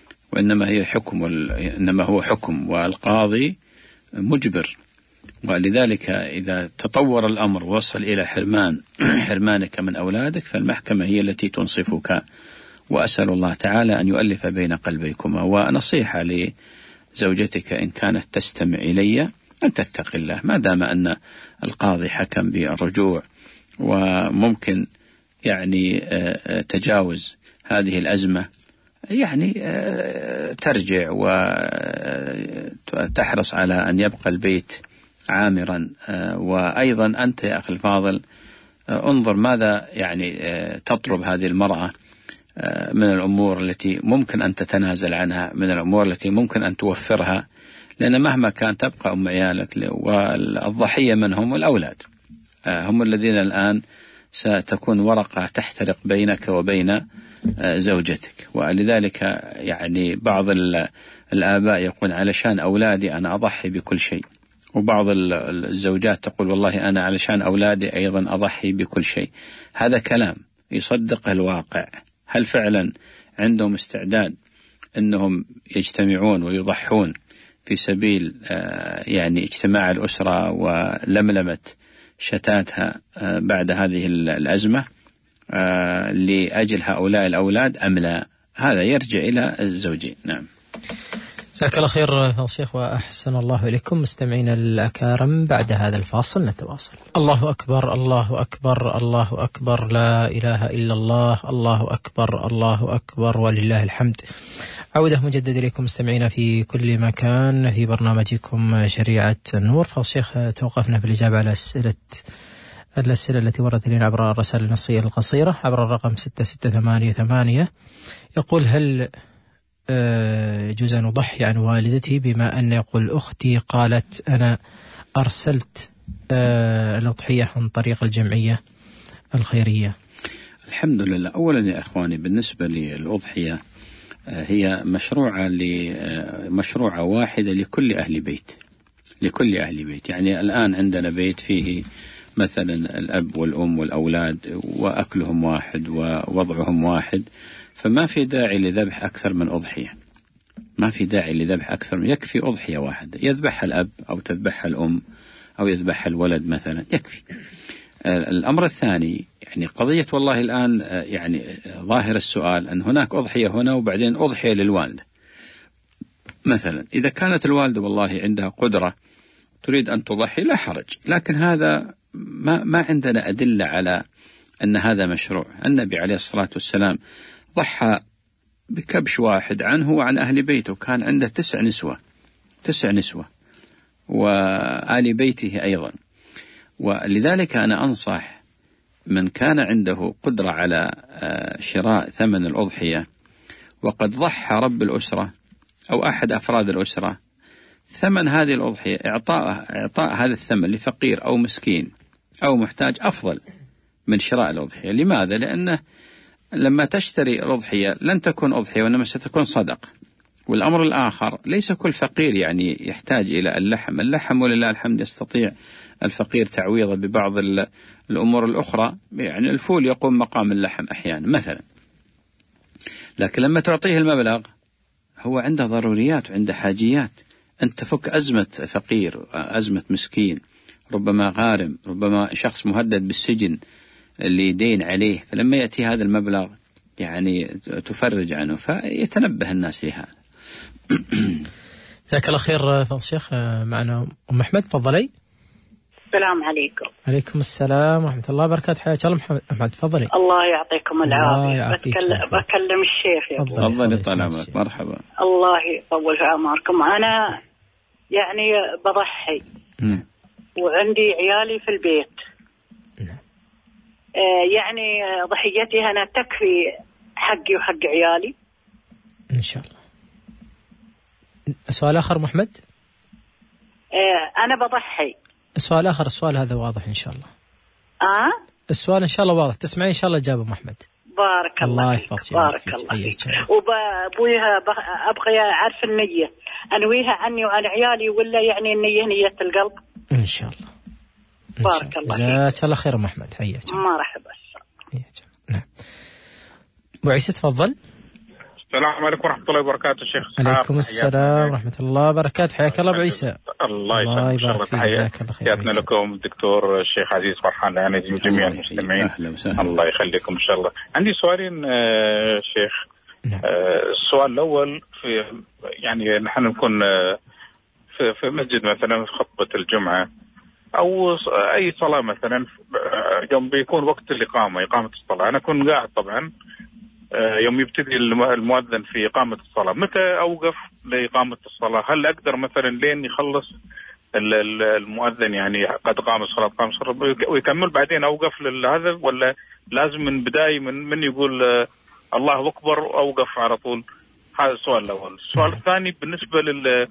إنما هو حكم والقاضي مجبر. ولذلك إذا تطور الأمر وصل إلى حرمانك من أولادك فالمحكمة هي التي تنصفك. وأسأل الله تعالى أن يؤلف بين قلبيكما. ونصيحة لزوجتك إن كانت تستمع إلي أن تتقي الله، ما دام أن القاضي حكم بالرجوع وممكن يعني تجاوز هذه الأزمة، يعني ترجع وتحرص على أن يبقى البيت عامرا. وأيضا أنت يا أخي الفاضل انظر ماذا يعني تطلب هذه المرأة من الأمور التي ممكن أن تتنازل عنها، من الأمور التي ممكن أن توفرها، لأن مهما كان تبقى أم عيالك، والضحية منهم الأولاد، هم الذين الآن ستكون ورقة تحترق بينك وبين زوجتك. ولذلك يعني بعض الآباء يقول علشان أولادي أنا أضحي بكل شيء، وبعض الزوجات تقول والله أنا علشان أولادي أيضا أضحي بكل شيء. هذا كلام يصدق الواقع. هل فعلا عندهم استعداد أنهم يجتمعون ويضحون في سبيل يعني اجتماع الأسرة ولملمة شتاتها بعد هذه الأزمة لأجل هؤلاء الأولاد أم لا؟ هذا يرجع إلى الزوجين. نعم. جزاك الله خير فضل الشيخ وأحسن الله إليكم. مستمعين الأكارم، بعد هذا الفاصل نتواصل. الله أكبر الله أكبر الله أكبر، لا إله إلا الله، الله أكبر الله أكبر ولله الحمد. عودة مجدد إليكم مستمعين في كل مكان في برنامجكم شريعة النور. فضل الشيخ توقفنا في الإجابة على الأسئلة التي وردت لنا عبر الرسائل النصية القصيرة عبر الرقم 6688. يقول هل يجوز أن أضحي عن والدتي، بما أن يقول أختي قالت أنا أرسلت الأضحية عن طريق الجمعية الخيرية. الحمد لله. أولا يا أخواني، بالنسبة للأضحية هي مشروعة واحدة لكل أهل بيت. يعني الآن عندنا بيت فيه مثلا الأب والأم والأولاد وأكلهم واحد ووضعهم واحد، فما في داعي لذبح أكثر من أضحية، يكفي أضحية واحدة يذبحها الأب أو تذبحها الأم أو يذبحها الولد مثلا، يكفي. الأمر الثاني يعني قضية والله الآن يعني ظاهر السؤال أن هناك أضحية هنا وبعدين أضحية للوالدة مثلا. إذا كانت الوالدة والله عندها قدرة تريد أن تضحي لا حرج، لكن هذا ما عندنا أدلة على أن هذا مشروع. النبي عليه الصلاة والسلام ضحى بكبش واحد عنه وعن أهل بيته، كان عنده 9 نسوة وآل بيته أيضا. ولذلك أنا أنصح من كان عنده قدرة على شراء ثمن الأضحية وقد ضحى رب الأسرة أو أحد أفراد الأسرة ثمن هذه الأضحية، إعطاء هذا الثمن لفقير أو مسكين أو محتاج أفضل من شراء الأضحية. لماذا؟ لأنه لما تشتري الأضحية لن تكون أضحية وإنما ستكون صدقة. والأمر الآخر ليس كل فقير يعني يحتاج إلى اللحم ولله الحمد يستطيع الفقير تعويضه ببعض الأمور الأخرى، يعني الفول يقوم مقام اللحم أحيانا مثلا. لكن لما تعطيه المبلغ هو عنده ضروريات وعنده حاجيات. أنت تفك أزمة فقير، أزمة مسكين، ربما غارم، ربما شخص مهدد بالسجن اللي دين عليه، فلما يأتي هذا المبلغ يعني تفرج عنه، فيتنبه الناس لهذا. جزاك الله خير فضل الشيخ. معنا أم أحمد، تفضلي. السلام عليكم. عليكم السلام ورحمة الله وبركاته. حياك الله أحمد، تفضلي. الله يعطيكم العافية. بكلم الشيخ يا تفضلي. طال عمرك. مرحبا. الله يطول في أعماركم. أنا يعني بضحي وعندي عيالي في البيت، يعني ضحيتي أنا تكفي حقي وحق عيالي إن شاء الله. سؤال آخر محمد؟ أنا بضحي. السؤال آخر، السؤال هذا واضح إن شاء الله. السؤال إن شاء الله واضح، تسمعين إن شاء الله إجابة محمد. بارك الله فيك. بارك الله فيك. وأبويها أبغى أعرف النية، أنويها عني وعن عيالي ولا يعني النية نية القلب؟ إن شاء الله. بارك الله فيك. جزاك الله خير محمد، حياك. مرحبا. نعم. أبو عيسى تفضل. السلام عليكم ورحمة الله وبركاته شيخ. عليكم السلام ورحمة الله وبركاته، حياك الله أبو عيسى. الله يبارك فيك، جزاك الله خير. تحياتنا لكم الدكتور الشيخ عزيز فرحان يعني جميع المستمعين. الله يخليكم إن شاء الله. عندي سؤالين شيخ. السؤال الأول في يعني نحن نكون في مسجد مثلا في خطبة الجمعة أو أي صلاة مثلا، يوم بيكون وقت الإقامة، إقامة الصلاة، أنا أكون قاعد طبعا يوم يبتدي المؤذن في إقامة الصلاة، متى أوقف لإقامة الصلاة؟ هل أقدر مثلا لين يخلص المؤذن يعني قد قام الصلاة قام الصلاة ويكمل بعدين أوقف لهذا، ولا لازم من بداية من يقول الله أكبر أوقف على طول؟ هذا السؤال الأول. السؤال الثاني بالنسبة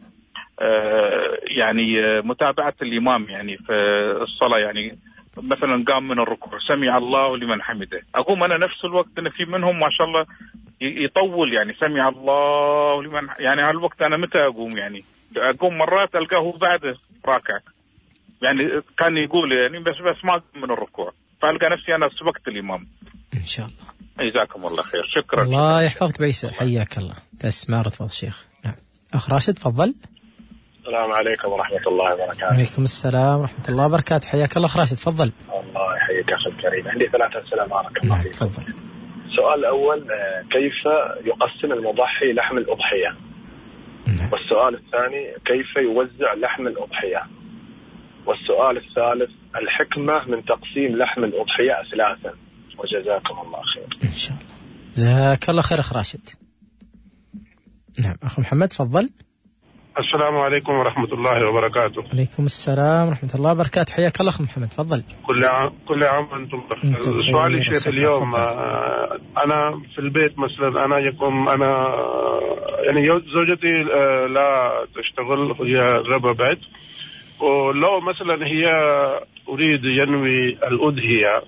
يعني متابعة الإمام يعني في الصلاة، يعني مثلا قام من الركوع سمع الله لمن حمده، أقوم أنا نفس الوقت أنا في منهم ما شاء الله يطول يعني سمع الله لمن، يعني هالوقت أنا متى أقوم؟ يعني أقوم مرات ألقاه بعد راكع، يعني كان يقول يعني بس ما أقوم من الركوع، فألقى نفسي أنا سبقت الإمام. إن شاء الله. جزاكم الله خير. شكرا. الله يحفظك بعيسى، حياك الله. تسمع تفضل الشيخ. نعم. أخ راشد تفضل. السلام عليكم ورحمة الله وبركاته. عليكم السلام ورحمة الله وبركاته، حياك الله أخ راشد تفضل. الله يحييك أخي الكريم. عندي 3 أسئلة بارك الله فيك. تفضل. السؤال الأول كيف يقسم المضحي لحم الأضحية؟ والسؤال الثاني كيف يوزع لحم الأضحية؟ والسؤال الثالث الحكمة من تقسيم لحم الأضحية أثلاثا؟ وجزاكم الله خير. إن شاء الله. جزاك الله خير أخ راشد. نعم أخ محمد تفضل. السلام عليكم ورحمة الله وبركاته. عليكم السلام ورحمة الله وبركاته، حياك الله أخ محمد تفضل. كل عام وأنتم بخير. سؤالي شيخ اليوم أنا في البيت مثلا، أنا يعني زوجتي لا تشتغل، هي ربة بيت، ولو مثلا هي أريد ينوي الأضحية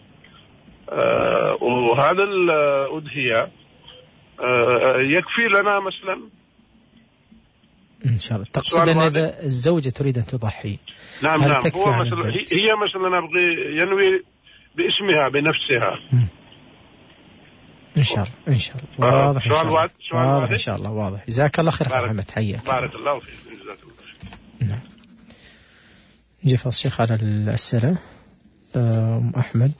وهذا الأضحية يكفي لنا مثلا؟ إن شاء الله. تقصد أن إذا الزوجة تريد أن تضحي نعم هو مثلا هي مثلا أبغي ينوي باسمها بنفسها. إن شاء الله إن شاء الله. واضح إن شاء الله. واضح إن شاء الله. واضح. جزاك الله خير أخي محمد، حياك. بارك الله فيك. جزاك الله خير. نعم. جف الشيخ على الأسئلة. أحمد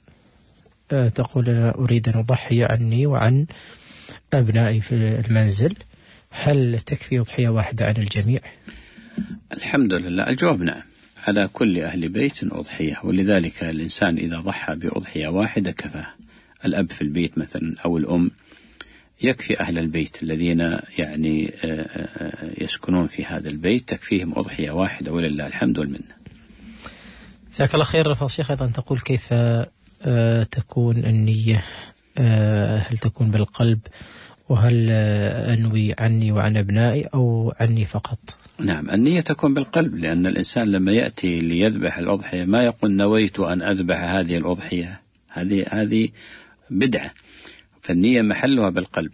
تقول أريد أن أضحي عني وعن أبنائي في المنزل، هل تكفي أضحية واحدة عن الجميع؟ الحمد لله الجواب نعم، على كل أهل بيت أضحية، ولذلك الإنسان إذا ضحى بأضحية واحدة كفاه. الأب في البيت مثلا أو الأم يكفي أهل البيت الذين يعني يسكنون في هذا البيت، تكفيهم أضحية واحدة ولله الحمد والمنة. جزاك الله خير. فالشيخ أيضا تقول كيف تكون النية، هل تكون بالقلب، وهل أنوي عني وعن أبنائي أو عني فقط؟ نعم النية تكون بالقلب، لأن الإنسان لما يأتي ليذبح الأضحية ما يقول نويت أن أذبح هذه الأضحية، هذه بدعة، فالنية محلها بالقلب.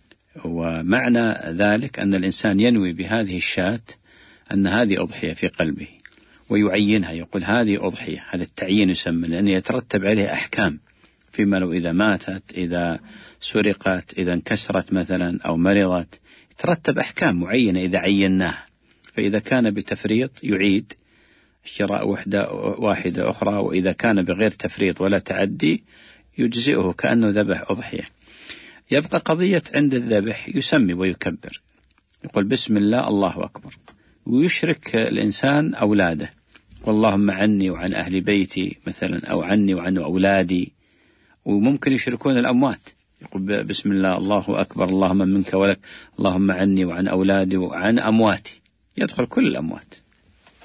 ومعنى ذلك أن الإنسان ينوي بهذه الشاة أن هذه أضحية في قلبه ويعينها، يقول هذه أضحية، هذا التعيين يسمى، لأن يترتب عليه أحكام فيما لو إذا ماتت، إذا سرقت، إذا انكسرت مثلا أو مرضت، يترتب أحكام معينة إذا عيناها. فإذا كان بتفريط يعيد شراء واحدة أخرى، وإذا كان بغير تفريط ولا تعدي يجزئه كأنه ذبح أضحية. يبقى قضية عند الذبح يسمي ويكبر، يقول بسم الله الله أكبر، ويشرك الإنسان أولاده، واللهم عني وعن أهل بيتي مثلا، أو عني وعن أولادي. وممكن يشركون الأموات، يقول بسم الله الله أكبر اللهم منك ولك، اللهم عني وعن أولادي وعن أمواتي، يدخل كل الأموات.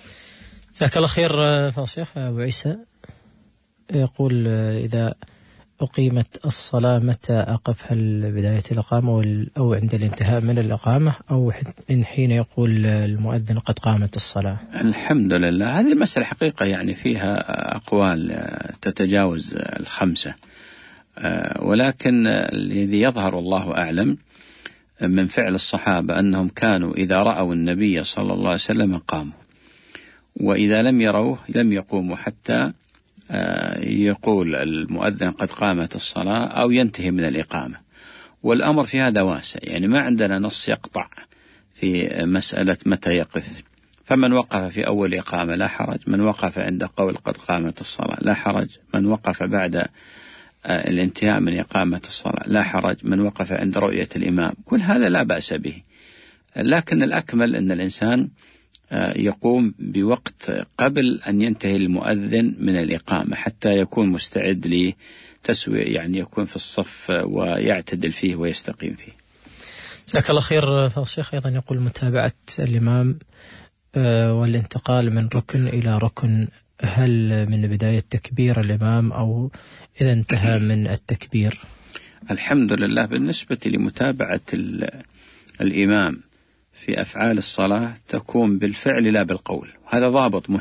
جزاك الله خير. فالشيخ أبو عيسى يقول إذا أقيمت الصلاة متى أقف؟ هل بداية الإقامة أو عند الانتهاء من الإقامة أو من حين يقول المؤذن قد قامت الصلاة؟ الحمد لله هذه المسألة حقيقة يعني فيها أقوال تتجاوز 5، ولكن الذي يظهر الله أعلم من فعل الصحابة أنهم كانوا إذا رأوا النبي صلى الله عليه وسلم قاموا، وإذا لم يروه لم يقوموا حتى يقول المؤذن قد قامت الصلاة أو ينتهي من الإقامة. والأمر في هذا واسع، يعني ما عندنا نص يقطع في مسألة متى يقف، فمن وقف في أول إقامة لا حرج، من وقف عند قول قد قامت الصلاة لا حرج، من وقف بعد الانتهاء من إقامة الصلاة لا حرج، من وقف عند رؤية الإمام، كل هذا لا بأس به. لكن الأكمل أن الإنسان يقوم بوقت قبل أن ينتهي المؤذن من الإقامة حتى يكون مستعد لتسوية، يعني يكون في الصف ويعتدل فيه ويستقيم فيه. جزاك الله خير. فالشيخ أيضا يقول متابعة الإمام والانتقال من ركن إلى ركن، هل من بداية تكبير الإمام أو إذا انتهى من التكبير؟ الحمد لله بالنسبة لمتابعة الإمام في أفعال الصلاة تكون بالفعل لا بالقول، هذا ضابط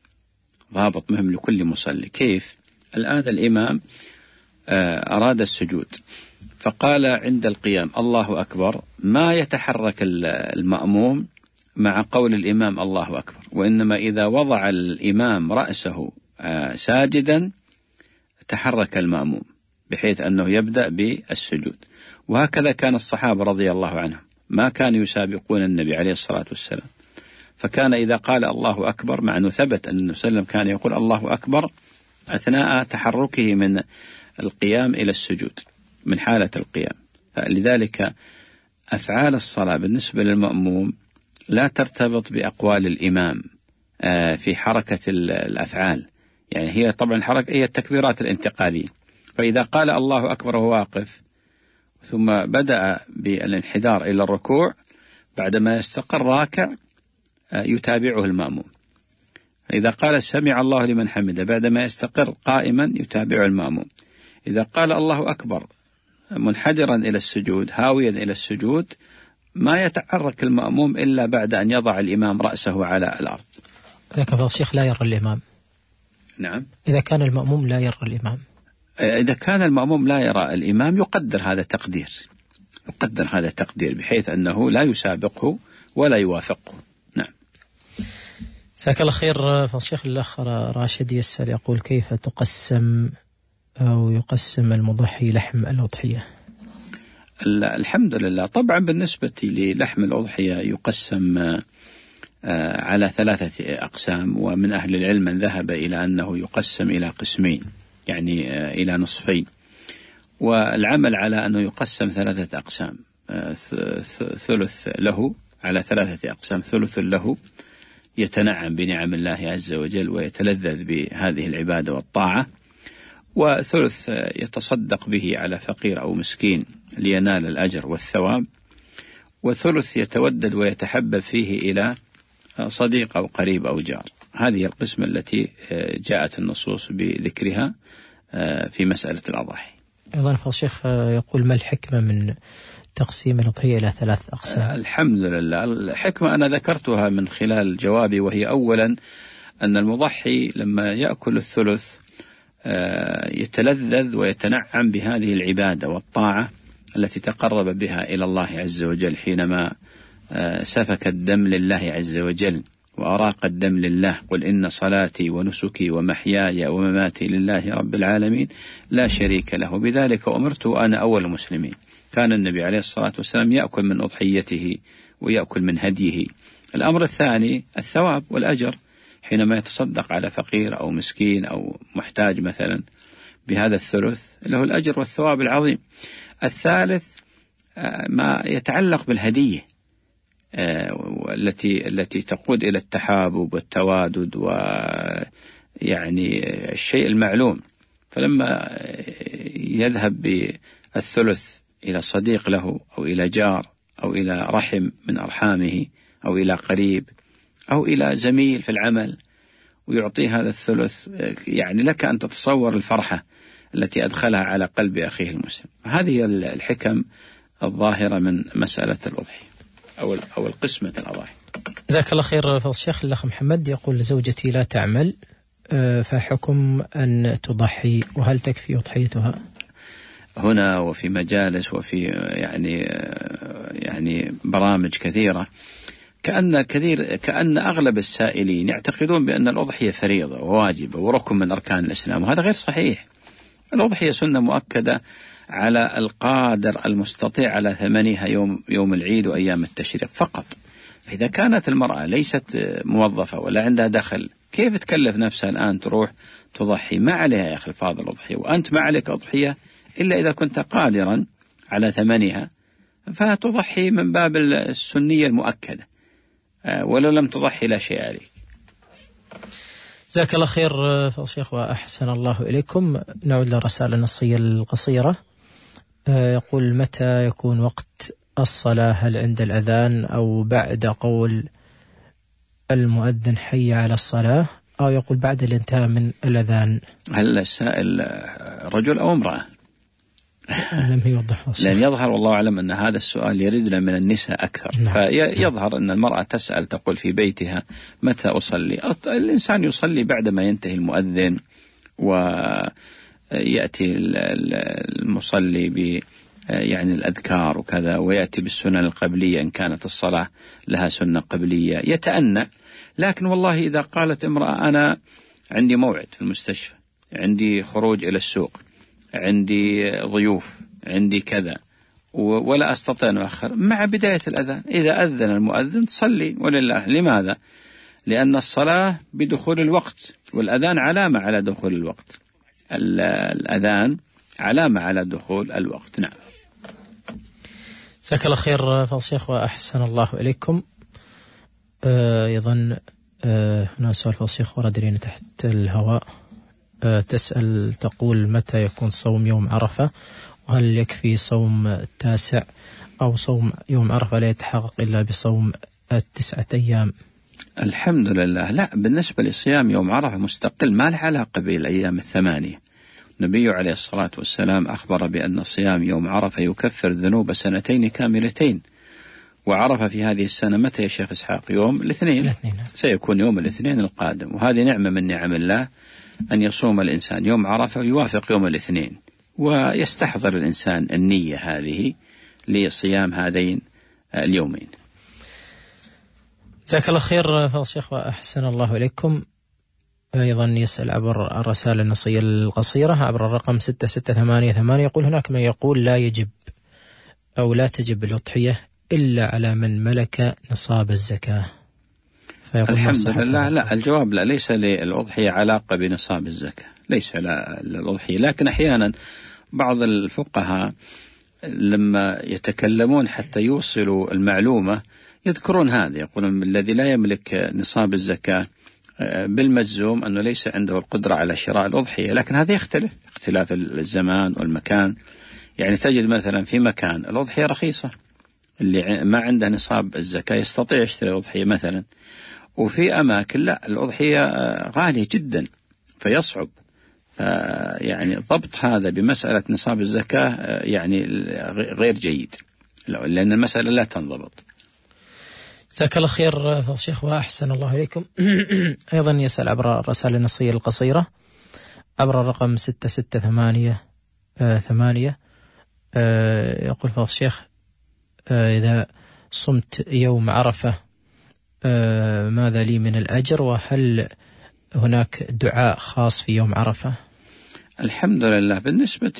مهم لكل مصلي. كيف؟ الآن الإمام أراد السجود فقال عند القيام الله أكبر، ما يتحرك المأموم مع قول الإمام الله أكبر، وإنما إذا وضع الإمام رأسه ساجدا تحرك المأموم بحيث أنه يبدأ بالسجود. وهكذا كان الصحابة رضي الله عنهم ما كانوا يسابقون النبي عليه الصلاة والسلام، فكان إذا قال الله أكبر، مع أنه ثبت أن النبي صلى الله عليه وسلم كان يقول الله أكبر أثناء تحركه من القيام إلى السجود من حالة القيام. فلذلك أفعال الصلاة بالنسبة للمأموم لا ترتبط بأقوال الإمام في حركة الأفعال، يعني هي طبعا الحركة هي التكبيرات الانتقالية، فإذا قال الله أكبر وهو واقف ثم بدأ بالانحدار إلى الركوع بعدما يستقر راكع يتابعه المأموم، إذا قال سمع الله لمن حمده بعدما يستقر قائما يتابعه المأموم، إذا قال الله أكبر منحدرا إلى السجود هاويا إلى السجود ما يتحرك المأموم إلا بعد أن يضع الإمام رأسه على الأرض. إذا كان الشيخ لا يرى الإمام؟ نعم، إذا كان المأموم لا يرى الإمام، إذا كان المأموم لا يرى الإمام يقدر هذا التقدير بحيث أنه لا يسابقه ولا يوافقه. نعم. جزاك الله خير. فالشيخ الأخ راشد يسأل يقول كيف تقسم أو يقسم المضحي لحم الأضحية؟ الحمد لله طبعا بالنسبة للحم الأضحية يقسم على 3 أقسام، ومن أهل العلم من ذهب إلى أنه يقسم إلى قسمين، يعني إلى نصفين، والعمل على أنه يقسم 3 أقسام، ثلث له على 3 أقسام، ثلث له يتنعم بنعم الله عز وجل ويتلذذ بهذه العبادة والطاعة، وثلث يتصدق به على فقير أو مسكين لينال الأجر والثواب، وثلث يتودد ويتحبب فيه إلى صديق أو قريب أو جار. هذه القسمة التي جاءت النصوص بذكرها في مسألة الأضحية. أيضا فالشيخ يقول ما الحكمة من تقسيم الأضحية إلى 3 أقسام؟ الحمد لله الحكمة أنا ذكرتها من خلال جوابي، وهي أولا أن المضحي لما يأكل الثلث يتلذذ ويتنعم بهذه العبادة والطاعة التي تقرب بها إلى الله عز وجل، حينما سفك الدم لله عز وجل وأراق الدم لله، قل إن صلاتي ونسكي ومحياي ومماتي لله رب العالمين لا شريك له، بذلك أمرت وأنا أول المسلمين. كان النبي عليه الصلاة والسلام يأكل من أضحيته ويأكل من هديه. الأمر الثاني الثواب والأجر، حينما يتصدق على فقير أو مسكين أو محتاج مثلا بهذا الثلث له الأجر والثواب العظيم. الثالث ما يتعلق بالهدية التي تقود إلى التحابب والتوادد ويعني الشيء المعلوم، فلما يذهب بالثلث إلى صديق له أو إلى جار أو إلى رحم من أرحامه أو إلى قريب أو إلى زميل في العمل ويعطيه هذا الثلث، يعني لك أن تتصور الفرحة التي أدخلها على قلب أخيه المسلم. هذه الحكم الظاهرة من مسألة الأضحية أو القسمة الأضاحي. جزاك الله خير فضل الشيخ. الأخ محمد يقول زوجتي لا تعمل، فحكم أن تضحي، وهل تكفي أضحيتها؟ هنا وفي مجالس وفي يعني برامج كثيرة كأن أغلب السائلين يعتقدون بأن الأضحية فريضة وواجبة وركن من أركان الإسلام، وهذا غير صحيح. الأضحية سنة مؤكدة على القادر المستطيع على ثمنها يوم العيد وأيام التشريق فقط. فإذا كانت المرأة ليست موظفة ولا عندها دخل، كيف تكلف نفسها الآن تروح تضحي؟ ما عليها يا أخي الفاضل أضحية، وأنت ما عليك أضحية إلا إذا كنت قادرا على ثمنها، فتضحي من باب السنية المؤكدة، ولو لم تضحي لا شيء عليك. جزاك الله خير فضل الشيخ وأحسن الله إليكم. نعود للرسالة النصية القصيرة. يقول متى يكون وقت الصلاة؟ هل عند الأذان أو بعد قول المؤذن حي على الصلاة، أو يقول بعد الانتهاء من الأذان؟ هل السائل رجل أو امرأة؟ لم يوضح. لأن يظهر والله أعلم أن هذا السؤال يردنا من النساء أكثر. نعم. فيظهر أن المرأة تسأل تقول في بيتها متى أصلي. الإنسان يصلي بعدما ينتهي المؤذن، ويأتي المصلي يعني الأذكار وكذا، ويأتي بالسنن القبلية إن كانت الصلاة لها سنة قبلية يتأنى. لكن والله إذا قالت امرأة أنا عندي موعد في المستشفى، عندي خروج إلى السوق، عندي ضيوف، عندي كذا، ولا أستطيع أن أؤخر، مع بداية الأذان إذا أذن المؤذن تصلي ولله. لماذا؟ لأن الصلاة بدخول الوقت، والأذان علامة على دخول الوقت. الأذان علامة على دخول الوقت. نعم. جزاك الله خير فضل الشيخ وأحسن الله إليكم. أيضا هنا سؤال فضل الشيخ ورد لنا تحت الهواء. تسأل تقول متى يكون صوم يوم عرفة، وهل يكفي صوم التاسع أو صوم يوم عرفة لا يتحقق إلا بصوم 9 أيام؟ الحمد لله. لا، بالنسبة لصيام يوم عرفة مستقل، ما له علاقة بالأيام 8. النبي عليه الصلاة والسلام أخبر بأن صيام يوم عرفة يكفر ذنوب 2 كاملتين. وعرفة في هذه السنة متى يا شيخ إسحاق؟ يوم الاثنين. سيكون يوم الاثنين القادم، وهذه نعمة من نعم الله أن يصوم الإنسان يوم عرفة ويوافق يوم الاثنين، ويستحضر الإنسان النية هذه لصيام هذين اليومين. جزاك الله خير فضل الشيخ وأحسن الله إليكم. أيضا يسأل عبر الرسالة النصية القصيرة عبر الرقم 6688. يقول هناك من يقول لا يجب أو لا تجب الأضحية إلا على من ملك نصاب الزكاة. الحمد لله. لا، الجواب لا، ليس للأضحية علاقة بنصاب الزكاة، ليس للأضحية. لكن أحيانا بعض الفقهاء لما يتكلمون حتى يوصلوا المعلومة يذكرون هذا، يقولون الذي لا يملك نصاب الزكاة بالمجزوم أنه ليس عنده القدرة على شراء الأضحية. لكن هذا يختلف اختلاف الزمان والمكان. يعني تجد مثلا في مكان الأضحية رخيصة، اللي ما عنده نصاب الزكاة يستطيع يشتري الأضحية مثلا، وفي أماكن لا، الأضحية غالية جدا فيصعب. يعني ضبط هذا بمسألة نصاب الزكاة يعني غير جيد، لأن المسألة لا تنضبط. جزاك الله خير فضل الشيخ وأحسن الله إليكم. أيضا يسأل عبر الرسالة النصية القصيرة عبر الرقم 6688. يقول فضل الشيخ إذا صمت يوم عرفة ماذا لي من الأجر، وهل هناك دعاء خاص في يوم عرفة؟ الحمد لله. بالنسبة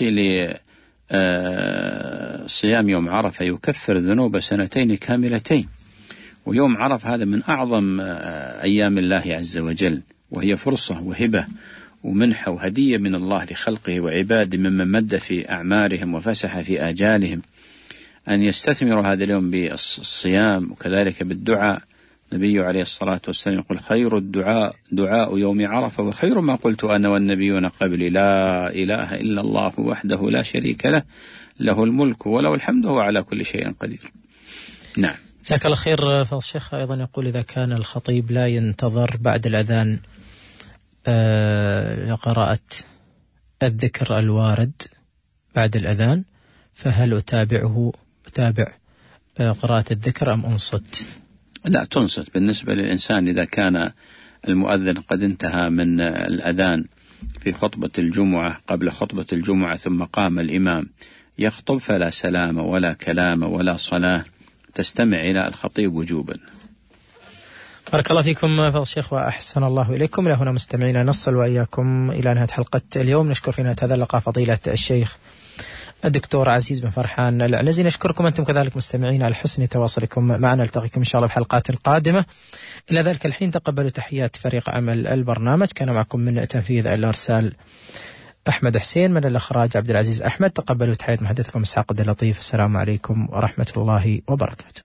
لصيام يوم عرفة يكفر ذنوب 2 كاملتين. ويوم عرفة هذا من أعظم أيام الله عز وجل، وهي فرصة وهبة ومنحة وهدية من الله لخلقه وعباده ممن مد في أعمارهم وفسح في آجالهم، أن يستثمروا هذا اليوم بالصيام وكذلك بالدعاء. النبي عليه الصلاة والسلام يقول خير الدعاء دعاء يوم عرفة، وخير ما قلت أنا والنبيون قبلي لا إله إلا الله وحده لا شريك له، له الملك وله الحمد وهو على كل شيء قدير. نعم. جزاك الله خير فضل الشيخ. أيضا يقول إذا كان الخطيب لا ينتظر بعد الأذان لقراءة الذكر الوارد بعد الأذان، فهل أتابع قراءة الذكر أم أنصت؟ لا، تنصت. بالنسبة للإنسان إذا كان المؤذن قد انتهى من الأذان في خطبة الجمعة قبل خطبة الجمعة ثم قام الإمام يخطب، فلا سلام ولا كلام ولا صلاة، تستمع إلى الخطيب وجوبا. بارك الله فيكم فضل الشيخ وأحسن الله إليكم. إلى هنا مستمعينا نصل وإياكم إلى نهاية حلقة اليوم. نشكر في نهاية هذا اللقاء فضيلة الشيخ الدكتور عزيز بن فرحان العنزي. نشكركم أنتم كذلك مستمعين على حسن تواصلكم معنا. نلتقيكم إن شاء الله بحلقات قادمة. إلى ذلك الحين تقبلوا تحيات فريق عمل البرنامج. كان معكم من تنفيذ الإرسال أحمد حسين، من الإخراج عبد العزيز أحمد. تقبلوا تحيات محدثكم إسحاق عبد اللطيف. السلام عليكم ورحمة الله وبركاته.